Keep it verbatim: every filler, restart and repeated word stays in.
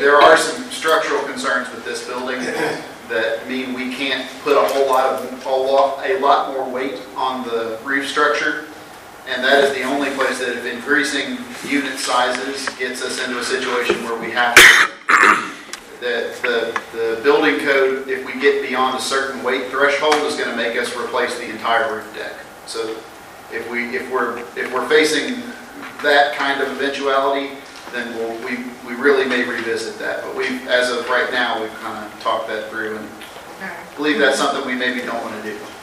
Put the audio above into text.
there are some structural concerns with this building that mean we can't put a whole lot of, a lot, a lot more weight on the roof structure. And that is the only place that if increasing unit sizes gets us into a situation where we have to, that the, the building code, if we get beyond a certain weight threshold, is going to make us replace the entire roof deck. So if we if we're if we're facing that kind of eventuality, then we'll, we we really may revisit that. But we, as of right now, we've kind of talked that through and believe that's something we maybe don't want to do.